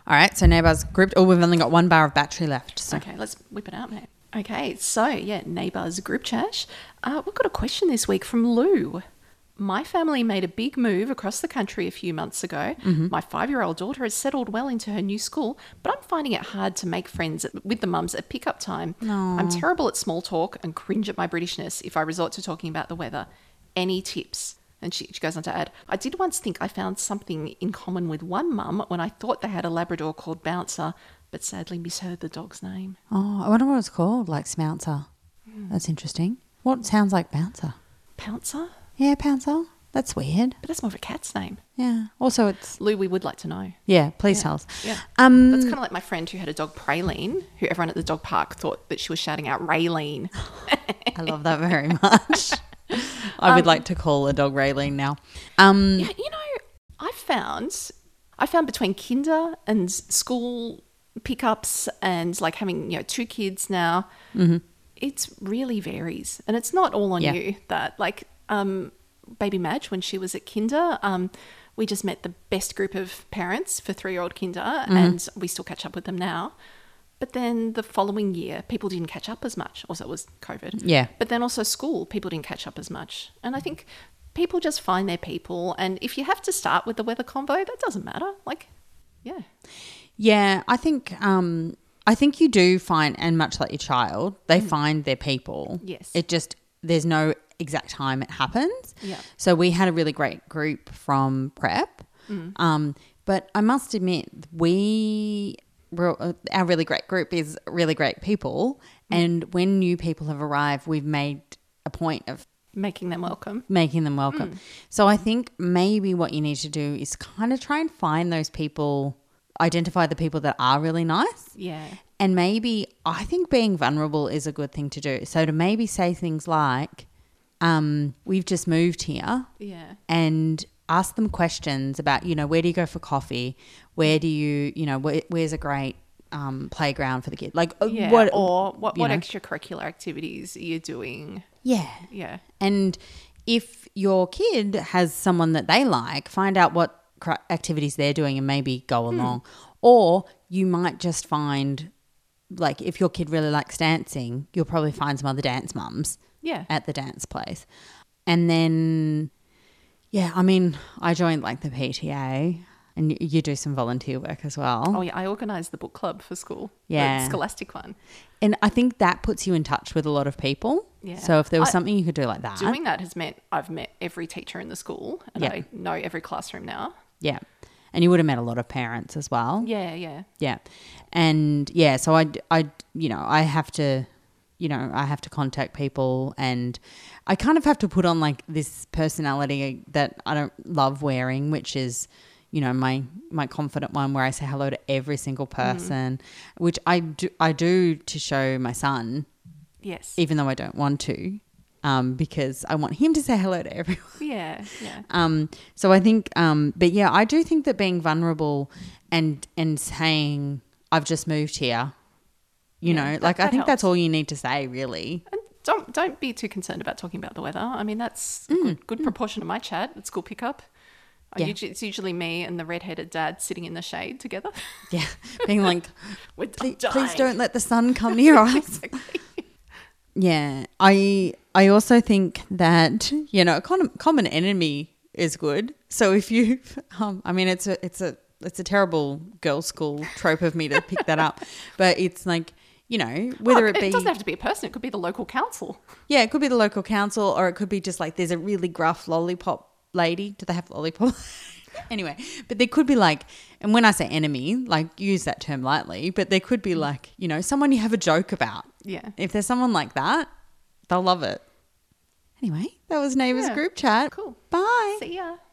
All right, so neighbours group. Oh, we've only got 1 bar of battery left. So. Okay, let's whip it out, mate. Okay, so yeah, neighbours group chat. We've got a question this week from Lou. My family made a big move across the country a few months ago. My 5-year-old daughter has settled well into her new school, but I'm finding it hard to make friends with the mums at pickup time. I'm terrible at small talk and cringe at my Britishness if I resort to talking about the weather. Any tips? And she goes on to add, I did once think I found something in common with one mum when I thought they had a Labrador called Bouncer, but sadly misheard the dog's name. Oh, I wonder what it's called, like Smouncer. That's interesting. What sounds like Bouncer? Pouncer? Yeah, Pouncer. That's weird. But that's more of a cat's name. Yeah. Also, it's... Lou, we would like to know. Yeah, please tell us. Yeah. That's kind of like my friend who had a dog, Praline, who everyone at the dog park thought that she was shouting out Raylene. I love that very much. I would like to call a dog Raylene now. Yeah, you know, I found between kinder and school pickups and like having, 2 kids now, it really varies. And it's not all on you that like baby Madge, when she was at kinder, we just met the best group of parents for 3-year-old kinder and we still catch up with them now. But then the following year, people didn't catch up as much. Also, it was COVID. Yeah. But then also school, people didn't catch up as much. And I think people just find their people. And if you have to start with the weather convo, that doesn't matter. Like, yeah. Yeah, I think you do find, and much like your child, they find their people. Yes. It just, there's no exact time it happens. Yeah. So we had a really great group from prep. But I must admit, our really great group is really great people. And when new people have arrived, we've made a point of making them welcome. So I think maybe what you need to do is kind of try and find those people, identify the people that are really nice. Yeah. And maybe I think being vulnerable is a good thing to do. So to maybe say things like, we've just moved here. Yeah. And ask them questions about, where do you go for coffee? Where do you, where's a great playground for the kid? Like, what extracurricular activities are you doing? Yeah. Yeah. And if your kid has someone that they like, find out what activities they're doing and maybe go along. Or you might just find, like, if your kid really likes dancing, you'll probably find some other dance mums at the dance place. And then... yeah, I mean, I joined like the PTA and you do some volunteer work as well. Oh, yeah, I organised the book club for school. Yeah. The Scholastic one. And I think that puts you in touch with a lot of people. Yeah. So if there was something you could do like that. Doing that has meant I've met every teacher in the school and I know every classroom now. Yeah. And you would have met a lot of parents as well. Yeah, yeah. Yeah. And yeah, so I have to... I have to contact people and I kind of have to put on like this personality that I don't love wearing, which is, my confident one where I say hello to every single person, which I do to show my son. Yes. Even though I don't want to, because I want him to say hello to everyone. Yeah, yeah. So I think, but yeah, I do think that being vulnerable and saying I've just moved here, I think helps. that's all you need to say, really. And don't be too concerned about talking about the weather. I mean, that's a good proportion of my chat at school pickup. Yeah. It's usually me and the red-headed dad sitting in the shade together. Yeah, being like, please don't let the sun come near us. Exactly. Yeah, I also think that a common enemy is good. So if you, I mean, it's a terrible girls' school trope of me to pick that up, but it's like, whether it be... It doesn't have to be a person. It could be the local council. Yeah, it could be the local council or it could be just like there's a really gruff lollipop lady. Do they have lollipop? Anyway, but there could be like, and when I say enemy, like use that term lightly, but there could be like, someone you have a joke about. Yeah. If there's someone like that, they'll love it. Anyway, that was Neighbours Group Chat. Cool. Bye. See ya.